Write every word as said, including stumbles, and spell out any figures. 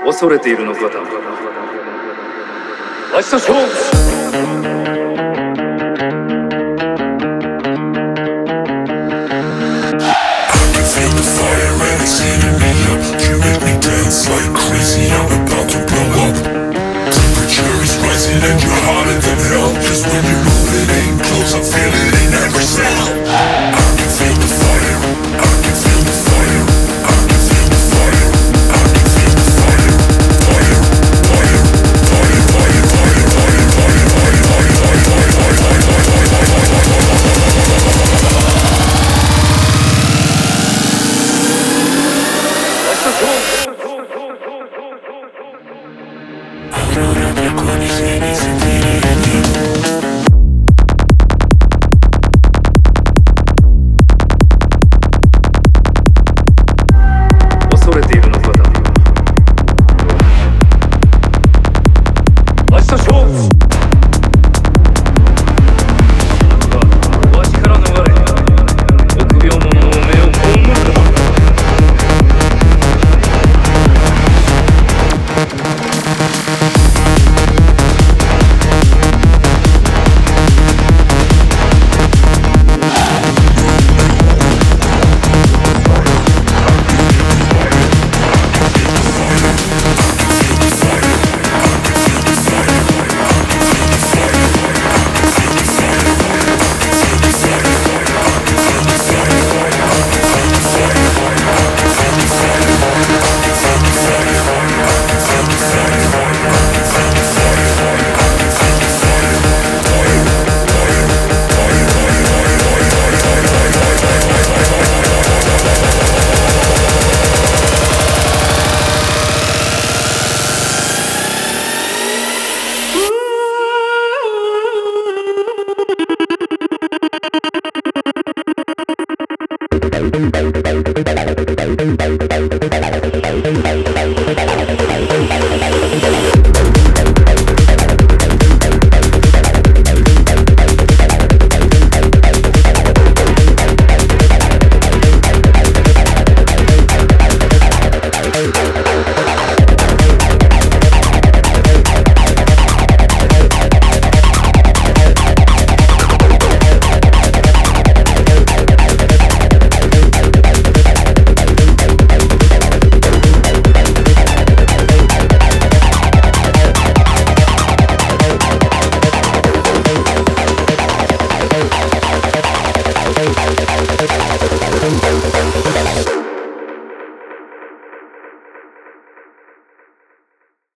恐れているのかだ。明日勝負。 Like crazy, I'm about to blow up. Temperature is rising and you're hotter than hell. Just when you know it ain't close, I feel it ain't never stop. I can feel the fire, I can feel the fire, I can feel the fire, I can feel the fire. Fire, fire, fire, fire, fire, fire, fire, fire, fire, fire, fire, fire, fire, Aurora Draconi Seni sentire il mio. Thank you.